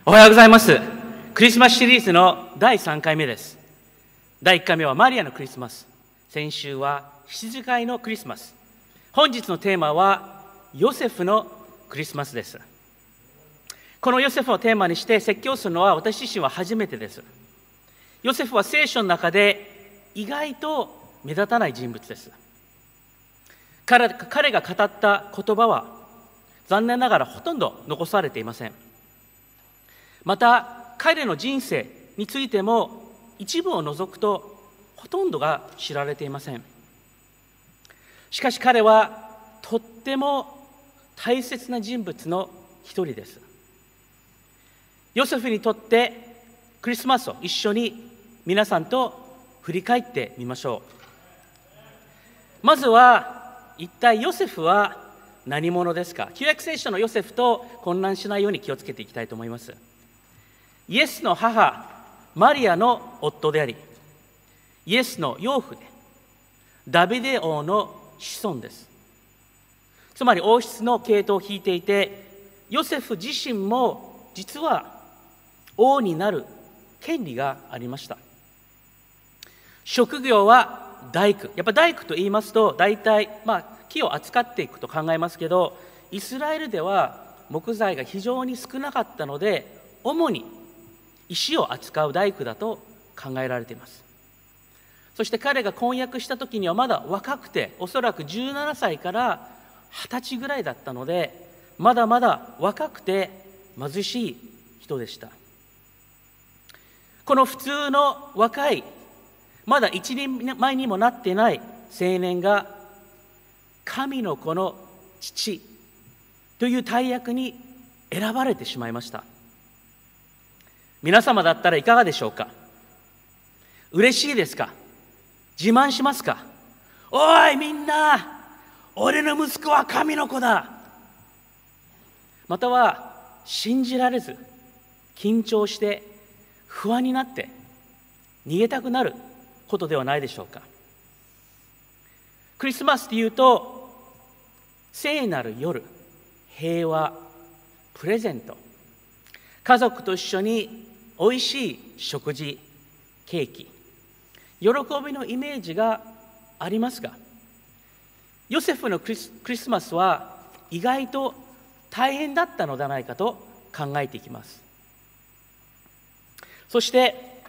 おはようございます。クリスマスシリーズの第3回目です。第1回目はマリアのクリスマス。先週は羊飼いのクリスマス。本日のテーマはヨセフのクリスマスです。このヨセフをテーマにして説教するのは私自身は初めてです。ヨセフは聖書の中で意外と目立たない人物です。彼が語った言葉は残念ながらほとんど残されていません。また彼の人生についても一部を除くとほとんどが知られていません。しかし彼はとっても大切な人物の一人です。ヨセフにとってクリスマスを一緒に皆さんと振り返ってみましょう。まずは一体ヨセフは何者ですか。旧約聖書のヨセフと混乱しないように気をつけていきたいと思います。イエスの母マリアの夫であり、イエスの養父でダビデ王の子孫です。つまり王室の系統を引いていて、ヨセフ自身も実は王になる権利がありました。職業は大工。やっぱ大工と言いますと大体木を扱っていくと考えますけど、イスラエルでは木材が非常に少なかったので、主に石を扱う大工だと考えられています。そして彼が婚約した時にはまだ若くて、おそらく17歳から20歳ぐらいだったので、まだまだ若くて貧しい人でした。この普通の若い、まだ一人前にもなっていない青年が神の子の父という大役に選ばれてしまいました。皆様だったらいかがでしょうか。嬉しいですか。自慢しますか。おいみんな、俺の息子は神の子だ。または信じられず緊張して不安になって逃げたくなることではないでしょうか。クリスマスというと聖なる夜、平和、プレゼント、家族と一緒においしい食事、ケーキ、喜びのイメージがありますが、ヨセフのクリスマスは意外と大変だったのではないかと考えていきます。そして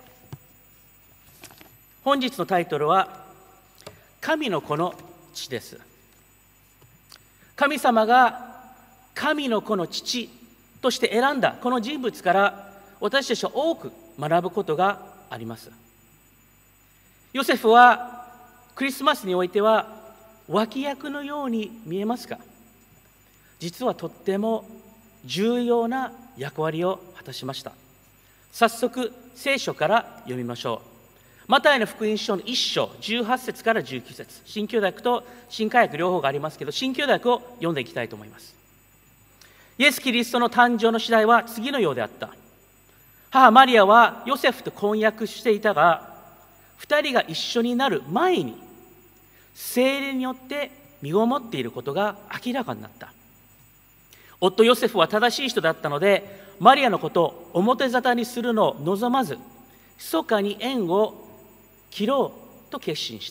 本日のタイトルは神の子の父です。神様が神の子の父として選んだこの人物から私たちは多く学ぶことがあります。ヨセフはクリスマスにおいては脇役のように見えますが、実はとっても重要な役割を果たしました。早速聖書から読みましょう。マタイの福音書の1章18節から19節、新旧約と新化訳両方がありますけど、新旧訳を読んでいきたいと思います。イエス・キリストの誕生の次第は次のようであった。母マリアはヨセフと婚約していたが、2人が一緒になる前に聖霊によって身ごもっていることが明らかになった。夫ヨセフは正しい人だったので、マリアのことを表沙汰にするのを望まず、密かに縁を切ろうと決心した。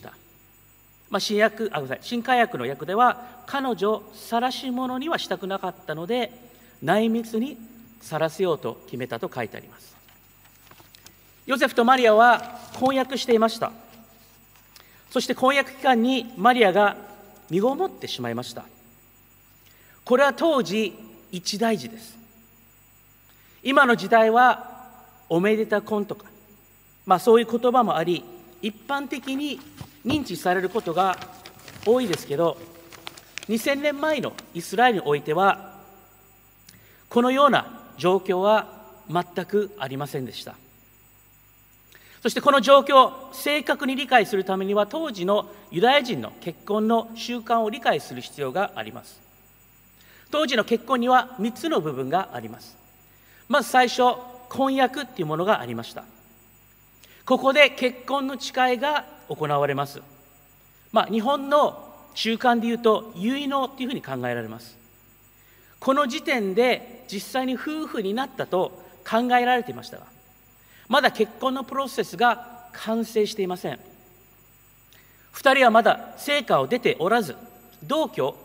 新化訳の訳では、彼女を晒し者にはしたくなかったので、内密に晒せようと決めたと書いてあります。ヨセフとマリアは婚約していました。そして婚約期間にマリアが身ごもってしまいました。これは当時一大事です。今の時代はおめでた婚とか、そういう言葉もあり、一般的に認知されることが多いですけど、2000年前のイスラエルにおいてはこのような状況は全くありませんでした。そしてこの状況を正確に理解するためには、当時のユダヤ人の結婚の習慣を理解する必要があります。当時の結婚には3つの部分があります。まず最初、婚約っていうものがありました。ここで結婚の誓いが行われます。日本の習慣でいうと結納っていうふうに考えられます。この時点で実際に夫婦になったと考えられていましたが、まだ結婚のプロセスが完成していません。2人はまだ成果を出ておらず、同居を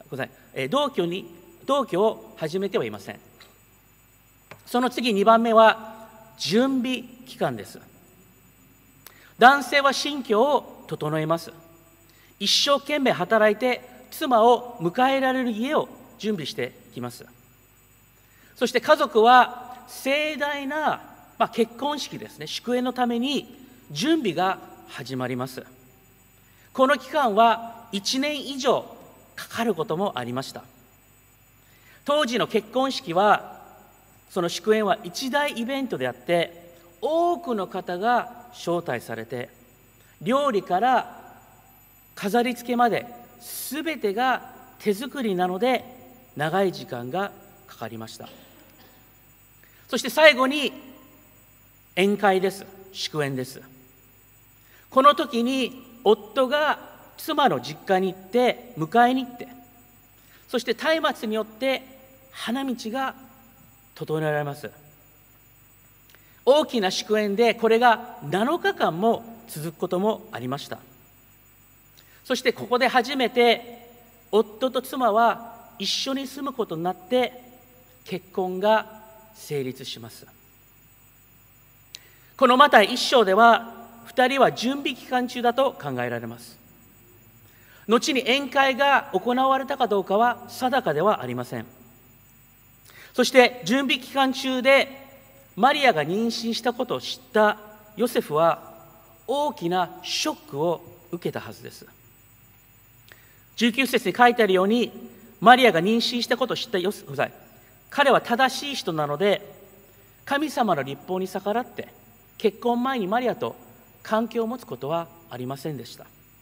始めてはいません。その次2番目は準備期間です。男性は新居を整えます。一生懸命働いて妻を迎えられる家を準備してきます。そして家族は盛大な、結婚式ですね、祝宴のために準備が始まります。この期間は1年以上かかることもありました。当時の結婚式は、その祝宴は一大イベントであって、多くの方が招待されて、料理から飾り付けまで全てが手作りなので長い時間がかかりました。そして最後に宴会です。祝宴です。この時に夫が妻の実家に行って迎えに行って、そして松明によって花道が整えられます。大きな祝宴でこれが7日間も続くこともありました。そしてここで初めて夫と妻は一緒に住むことになって結婚が成立します。このマタイ1章では2人は準備期間中だと考えられます。後に宴会が行われたかどうかは定かではありません。そして準備期間中でマリアが妊娠したことを知ったヨセフは大きなショックを受けたはずです。19節に書いてあるように、マリアが妊娠したことを知ったヨセフ、彼は正しい人なので、神様の律法に逆らって結婚前にマリアと関係を持つことはありませんでした。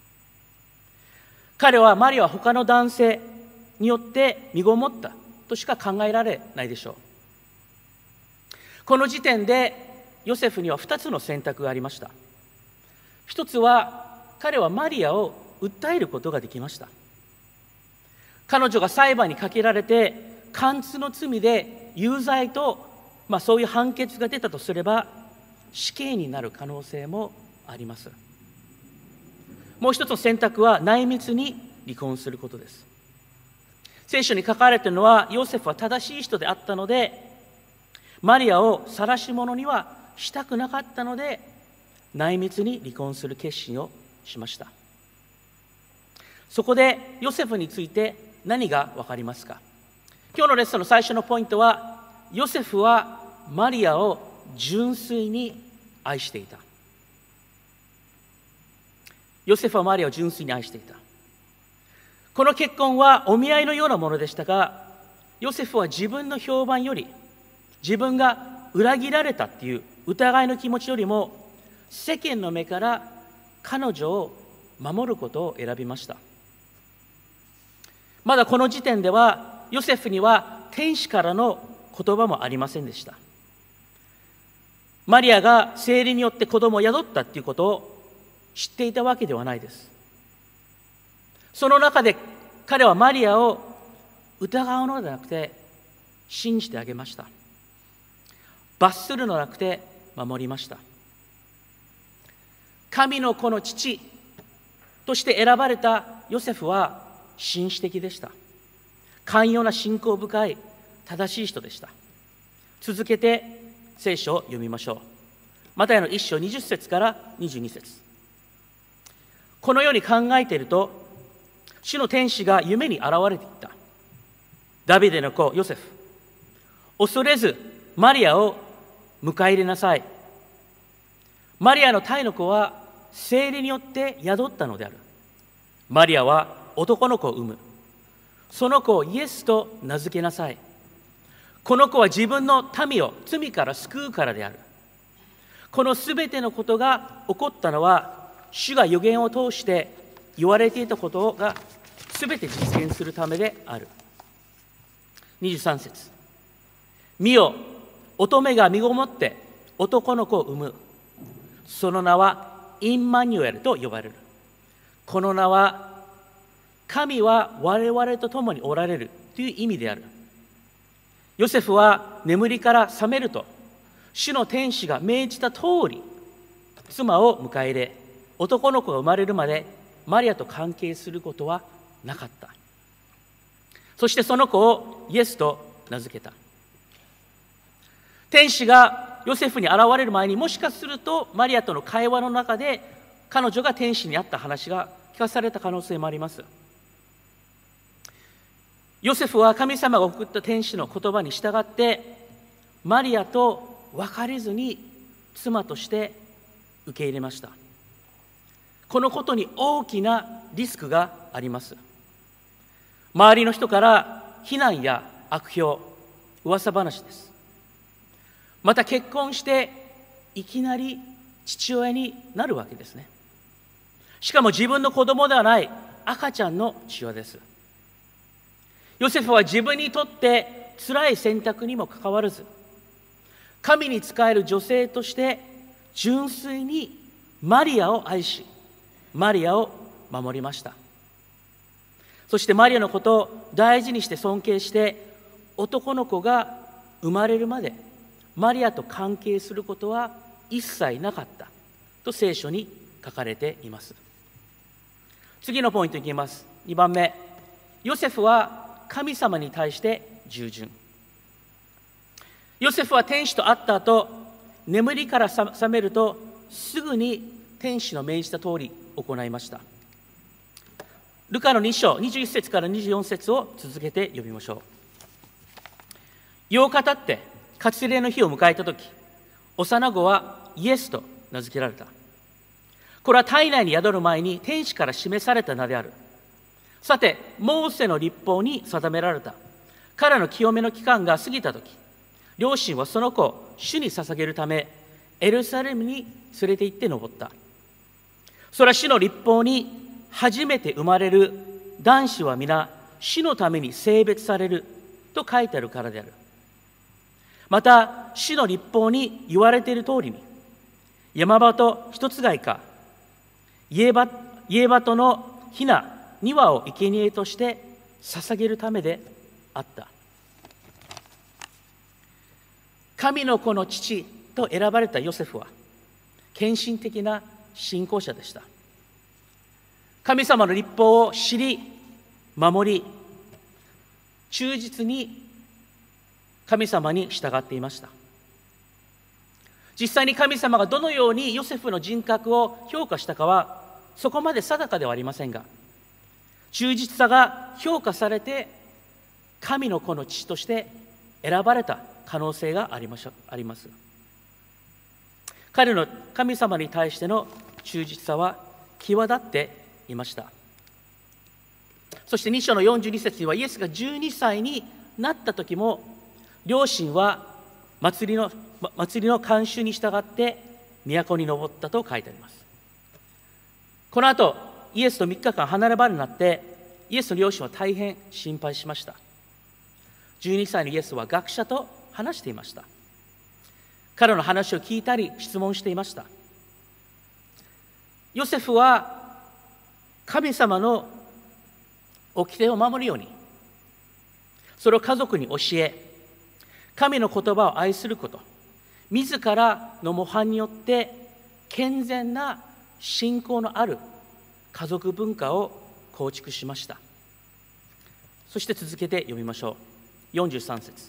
彼はマリアは他の男性によって身ごもったとしか考えられないでしょう。この時点でヨセフには2つの選択がありました。一つは、彼はマリアを訴えることができました。彼女が裁判にかけられて姦通の罪で有罪と、そういう判決が出たとすれば死刑になる可能性もあります。もう一つの選択は内密に離婚することです。聖書に書かれているのは、ヨセフは正しい人であったのでマリアを晒し者にはしたくなかったので内密に離婚する決心をしました。そこでヨセフについて何が分かりますか？今日のレッスンの最初のポイントは、ヨセフはマリアを純粋に愛していた。ヨセフはマリアを純粋に愛していた。この結婚はお見合いのようなものでしたが、ヨセフは自分の評判より、自分が裏切られたっていう疑いの気持ちよりも、世間の目から彼女を守ることを選びました。まだこの時点ではヨセフには天使からの言葉もありませんでした。マリアが生理によって子供を宿ったっていうことを知っていたわけではないです。その中で彼はマリアを疑うのではなくて信じてあげました。罰するのではなくて守りました。神の子の父として選ばれたヨセフは紳士的でした。寛容な信仰深い正しい人でした。続けて聖書を読みましょう。マタイの1章20節から22節。このように考えていると、主の天使が夢に現れていった。ダビデの子ヨセフ、恐れずマリアを迎え入れなさい。マリアの胎の子は聖霊によって宿ったのである。マリアは男の子を産む。その子をイエスと名付けなさい。この子は自分の民を罪から救うからである。このすべてのことが起こったのは、主が預言を通して言われていたことがすべて実現するためである。23節。見よ、乙女が身ごもって男の子を産む。その名はインマニュエルと呼ばれる。この名は神は我々と共におられるという意味である。ヨセフは眠りから覚めると主の天使が命じた通り、妻を迎え入れ、男の子が生まれるまでマリアと関係することはなかった。そしてその子をイエスと名付けた。天使がヨセフに現れる前に、もしかするとマリアとの会話の中で彼女が天使に会った話が聞かされた可能性もあります。ヨセフは神様が送った天使の言葉に従ってマリアと別れずに妻として受け入れました。このことに大きなリスクがあります。周りの人から非難や悪評、噂話です。また結婚していきなり父親になるわけですね。しかも自分の子供ではない赤ちゃんの父親です。ヨセフは自分にとって辛い選択にもかかわらず、神に仕える女性として純粋にマリアを愛し、マリアを守りました。そしてマリアのことを大事にして尊敬して、男の子が生まれるまでマリアと関係することは一切なかったと聖書に書かれています。次のポイントいきます。2番目、ヨセフは神様に対して従順。ヨセフは天使と会った後、眠りから覚めるとすぐに天使の命じた通り行いました。ルカの2章21節から24節を続けて読みましょう。8日経って割礼の日を迎えたとき、幼子はイエスと名付けられた。これは体内に宿る前に天使から示された名である。さて、モーセの律法に定められた彼の清めの期間が過ぎたとき、両親はその子を主に捧げるためエルサレムに連れて行って登った。それは主の律法に初めて生まれる男子は皆主のために性別されると書いてあるからである。また主の律法に言われている通りに、山鳩一つ貝か家鳩のひな2羽を生贄として捧げるためであった。神の子の父と選ばれたヨセフは献身的な信仰者でした。神様の律法を知り守り、忠実に神様に従っていました。実際に神様がどのようにヨセフの人格を評価したかはそこまで定かではありませんが、忠実さが評価されて神の子の父として選ばれた可能性があります。彼の神様に対しての忠実さは際立っていました。そして2章の42節にはイエスが12歳になった時も両親は祭りの慣習に従って都に登ったと書いてあります。この後イエスと3日間離れ離れになってイエスの両親は大変心配しました。12歳のイエスは学者と話していました。彼の話を聞いたり質問していました。ヨセフは神様の掟を守るように、それを家族に教え、神の言葉を愛すること、自らの模範によって健全な信仰のある家族文化を構築しました。そして続けて読みましょう。43節。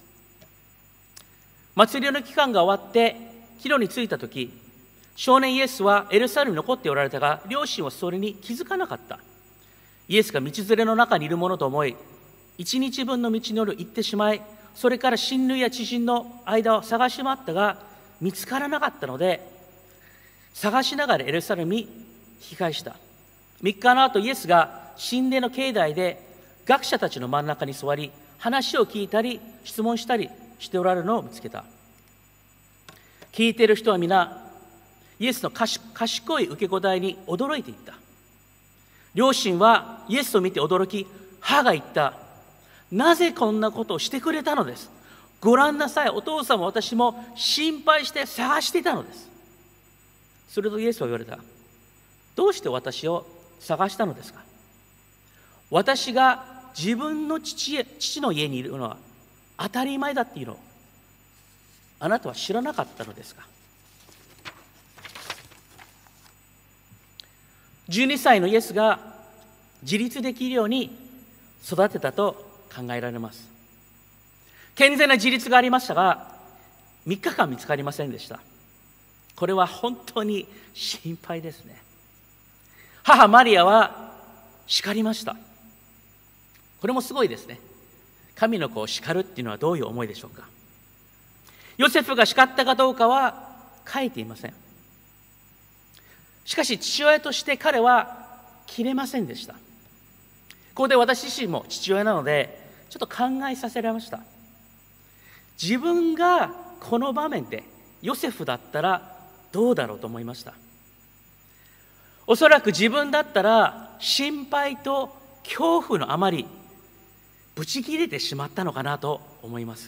祭りの期間が終わって帰路に着いたとき、少年イエスはエルサレムに残っておられたが、両親はそれに気づかなかった。イエスが道連れの中にいるものと思い、一日分の道のりを行ってしまい、それから親類や知人の間を探し回ったが見つからなかったので、探しながらエルサレムに引き返した。3日の後、イエスが神殿の境内で学者たちの真ん中に座り、話を聞いたり質問したりしておられるのを見つけた。聞いている人は皆イエスの賢い受け答えに驚いていった。両親はイエスを見て驚き、母が言った。なぜこんなことをしてくれたのです。ご覧なさい、お父さんも私も心配して探していたのです。するとイエスは言われた。どうして私を探したのですか。私が自分の父の家にいるのは当たり前だっていうの。 あなたは知らなかったのですか。12歳のイエスが自立できるように育てたと考えられます。健全な自立がありましたが、3日間見つかりませんでした。これは本当に心配ですね。母マリアは叱りました。これもすごいですね。神の子を叱るっていうのはどういう思いでしょうか。ヨセフが叱ったかどうかは書いていません。しかし父親として彼は切れませんでした。ここで私自身も父親なのでちょっと考えさせられました。自分がこの場面でヨセフだったらどうだろうと思いました。おそらく自分だったら心配と恐怖のあまりブチ切れてしまったのかなと思います。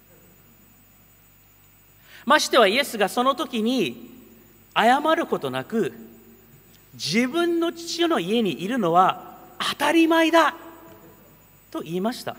ましてはイエスがその時に謝ることなく、自分の父の家にいるのは当たり前だと言いました。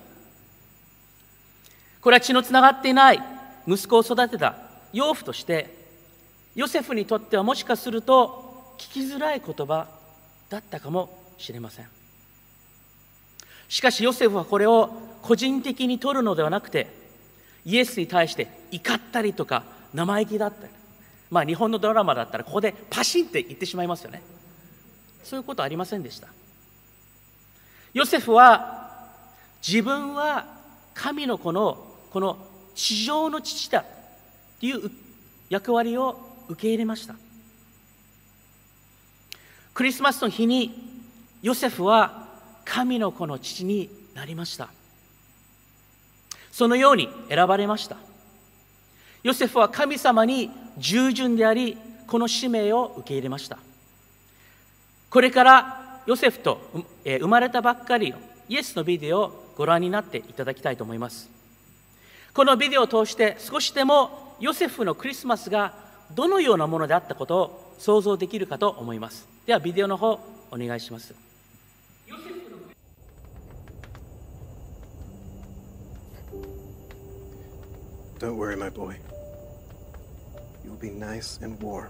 これは血のつながっていない息子を育てた養父としてヨセフにとってはもしかすると聞きづらい言葉だったかもしれません。しかしヨセフはこれを個人的に取るのではなくて、イエスに対して怒ったりとか生意気だったり、日本のドラマだったらここでパシンって言ってしまいますよね。そういうことはありませんでした。ヨセフは自分は神の子のこの地上の父だという役割を受け入れました。クリスマスの日にヨセフは神の子の父になりました。そのように選ばれました。ヨセフは神様に従順であり、この使命を受け入れました。これからヨセフと生まれたばっかりのイエスのビデオをご覧になっていただきたいと思います。このビデオを通して少しでもヨセフのクリスマスがどのようなものであったことを想像できるかと思います。ではビデオの方お願いします。 Don't worry, my boy. You'll be nice and warm.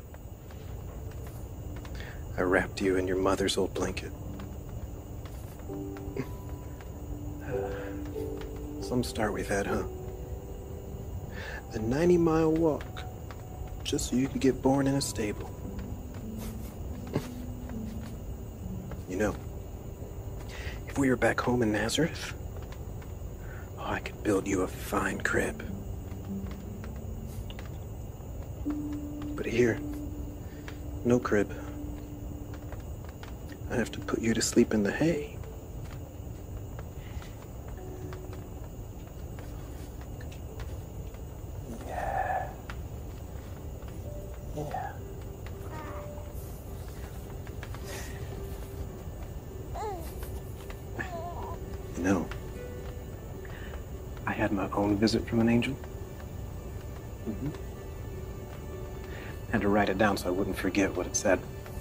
I wrapped you in your mother's old blanket. Some start we've had, huh? A 90-mile walk, just so you could get born in a stable. You know, if we were back home in Nazareth, I could build you a fine crib. But here, no crib. I have to put you to sleep in the hay. Yeah. You know, I had my own visit from an angel. Had to write it down so I wouldn't forget what it said.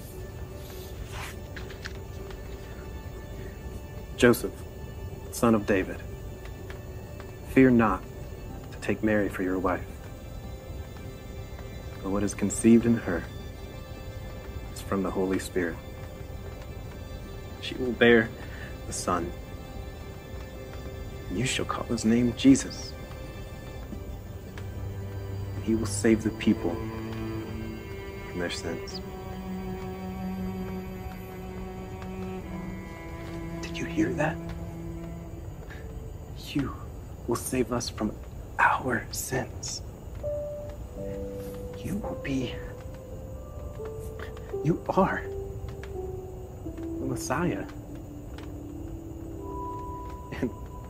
Joseph, son of David, fear not to take Mary for your wife, for what is conceived in her is from the Holy Spirit. She will bear a son, and you shall call his name Jesus. And he will save the people from their sins. Did you hear that? You will save us from our sins. You are the Messiah. And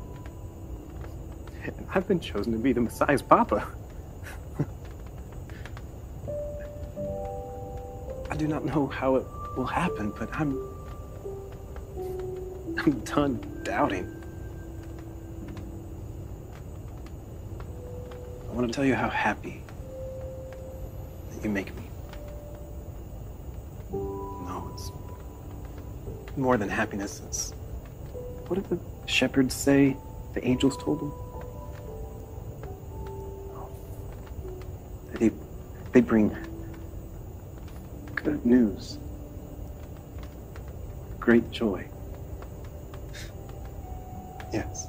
I've been chosen to be the Messiah's papa. I do not know how it will happen, but I'm done doubting. I want to tell you how happy that you make me. No, it's more than happiness. It's, what did the shepherds say the angels told them? They, they bring good news, great joy. Yes.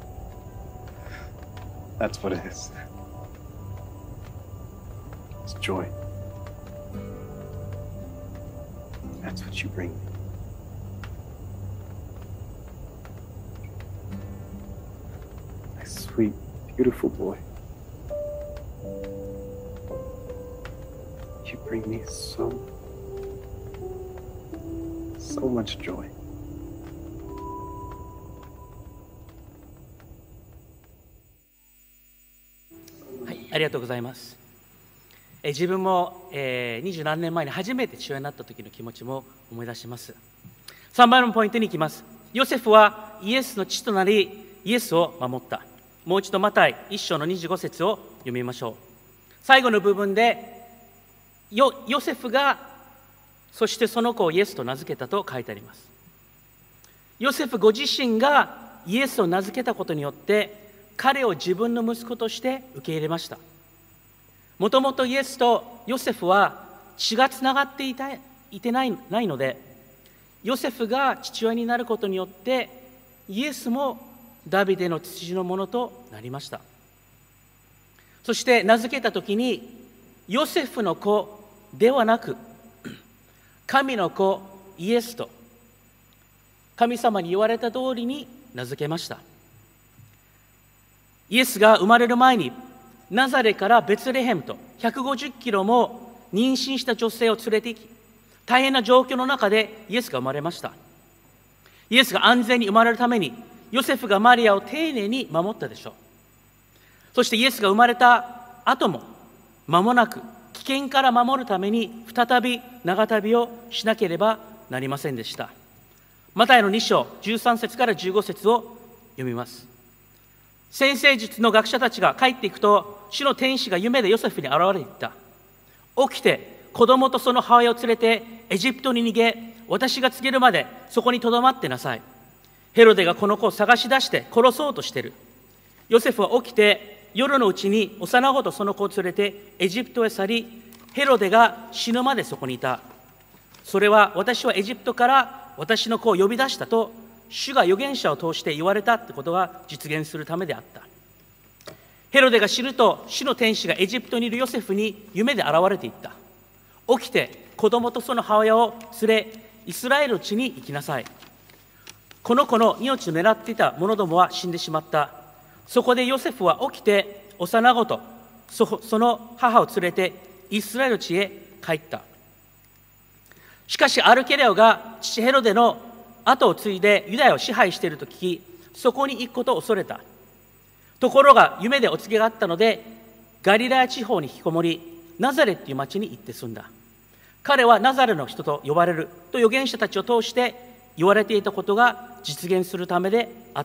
That's what it is. It's joy. That's what you bring me. My sweet, beautiful boy. You bring me so much joy. はい、ありがとうございます。自分も20何年前に初めて父親になった時の気持ちも思い出します。3番のポイントに行きます。ヨセフはイエスの父となり、イエスを守った。もう一度マタイ1章の25節を読みましょう。最後の部分でヨセフがそしてその子をイエスと名付けたと書いてあります。ヨセフご自身がイエスを名付けたことによって彼を自分の息子として受け入れました。もともとイエスとヨセフは血がつながっていてないので、ヨセフが父親になることによってイエスもダビデの血筋のものとなりました。そして名付けたときにヨセフの子ではなく神の子イエスと神様に言われた通りに名付けました。イエスが生まれる前にナザレからベツレヘムと150キロも妊娠した女性を連れて行き、大変な状況の中でイエスが生まれました。イエスが安全に生まれるためにヨセフがマリアを丁寧に守ったでしょう。そしてイエスが生まれた後も間もなく危険から守るために再び長旅をしなければなりませんでした。マタイの2章13節から15節を読みます。占星術の学者たちが帰っていくと、主の天使が夢でヨセフに現れていった。起きて子供とその母親を連れてエジプトに逃げ、私が告げるまでそこにとどまってなさい。ヘロデがこの子を探し出して殺そうとしている。ヨセフは起きて夜のうちに幼子とその子を連れてエジプトへ去り、ヘロデが死ぬまでそこにいた。それは私はエジプトから私の子を呼び出したと主が預言者を通して言われたってことが実現するためであった。ヘロデが死ぬと主の天使がエジプトにいるヨセフに夢で現れていった。起きて子供とその母親を連れイスラエルの地に行きなさい。この子の命を狙っていた者どもは死んでしまった。そこでヨセフは起きて幼子とその母を連れてイスラエルの地へ帰った。しかしアルケレオが父ヘロデの後を継いでユダヤを支配していると聞き、そこに行くことを恐れた。ところが夢でお告げがあったので、ガリラヤ地方に引きこもり、ナザレという町に行って住んだ。彼はナザレの人と呼ばれると預言者たちを通して言われていたことが実現するためであった。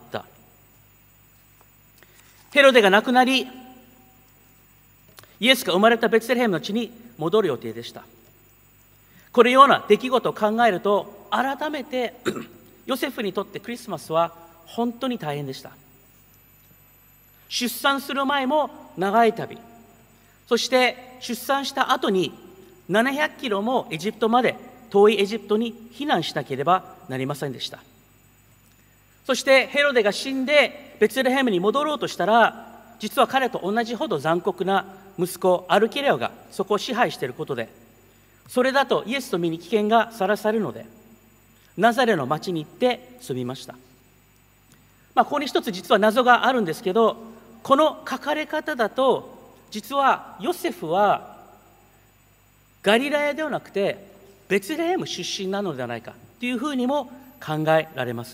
ヘロデが亡くなり、イエスが生まれたベツレヘムの地に戻る予定でした。このような出来事を考えると、改めてヨセフにとってクリスマスは本当に大変でした。出産する前も長い旅、そして出産した後に700キロもエジプトまで遠いエジプトに避難しなければなりませんでした。そしてヘロデが死んでベツレヘムに戻ろうとしたら、実は彼と同じほど残酷な息子アルケレオがそこを支配していることで、それだとイエスの身に危険がさらされるので、ナザレの町に行って住みました。ここに一つ実は謎があるんですけど、この書かれ方だと、実はヨセフはガリラヤではなくてベツレヘム出身なのではないかというふうにも考えられます。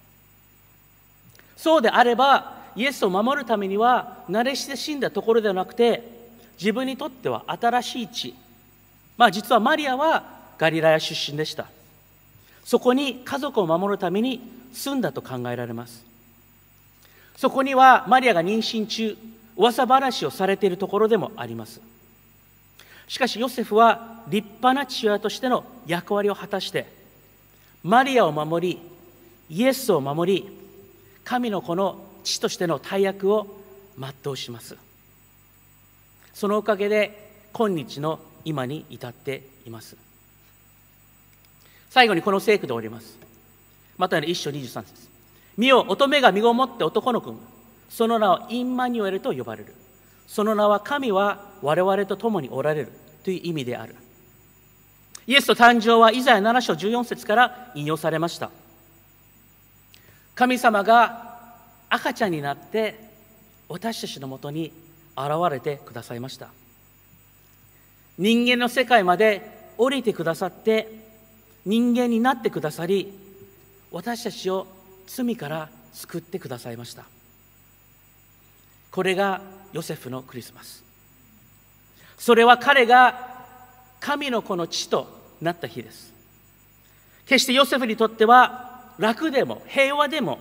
そうであれば、イエスを守るためには慣れ親しんだところではなくて、自分にとっては新しい地、実はマリアはガリラヤ出身でした。そこに家族を守るために住んだと考えられます。そこにはマリアが妊娠中、噂話をされているところでもあります。しかしヨセフは立派な父親としての役割を果たして、マリアを守り、イエスを守り、神の子の父としての大役を全うします。 そのおかげで今日の今に至っています。最後にこの聖句でおります。マタイの1章23節。見よ、乙女が身ごもって男の子を産む。その名はインマニュエルと呼ばれる。その名は神は我々と共におられるという意味である。イエスの誕生はイザヤ7章14節から引用されました。神様が赤ちゃんになって私たちのもとに現れてくださいました。人間の世界まで降りてくださって人間になってくださり、私たちを罪から救ってくださいました。これがヨセフのクリスマス。それは彼が神の子の父となった日です。決してヨセフにとっては楽でも平和でも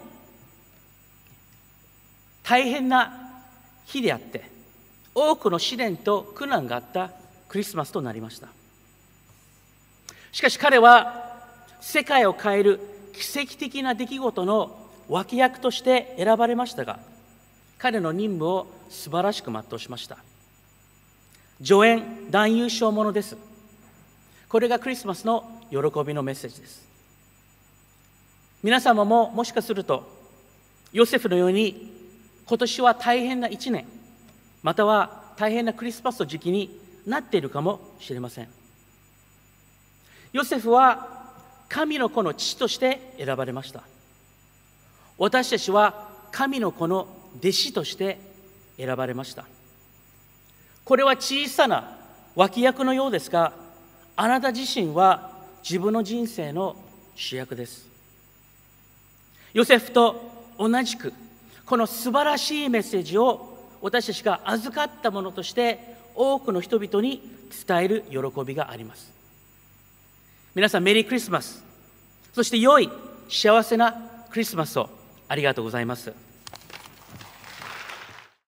大変な日であって、多くの試練と苦難があったクリスマスとなりました。しかし彼は世界を変える奇跡的な出来事の脇役として選ばれましたが、彼の任務を素晴らしく全うしました。助演男優賞ものです。これがクリスマスの喜びのメッセージです。皆様ももしかするとヨセフのように今年は大変な一年、または大変なクリスマスの時期になっているかもしれません。ヨセフは神の子の父として選ばれました。私たちは神の子の弟子として選ばれました。これは小さな脇役のようですが、あなた自身は自分の人生の主役です。ヨセフと同じくこの素晴らしいメッセージを私たちが預かったものとして多くの人々に伝える喜びがあります。皆さん、メリークリスマス、そして良い幸せなクリスマスをありがとうございます。